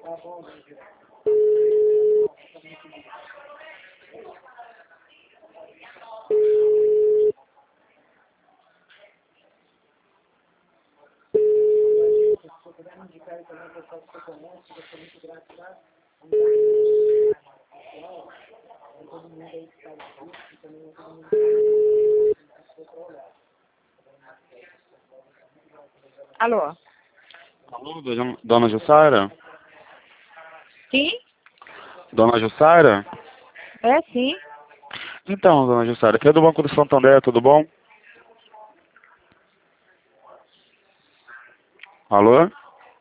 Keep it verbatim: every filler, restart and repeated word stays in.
Alô? Alô, dona dona Jussara? Sim? Dona Jussara? É, sim. Então, dona Jussara, aqui é do Banco do Santander, tudo bom? Alô?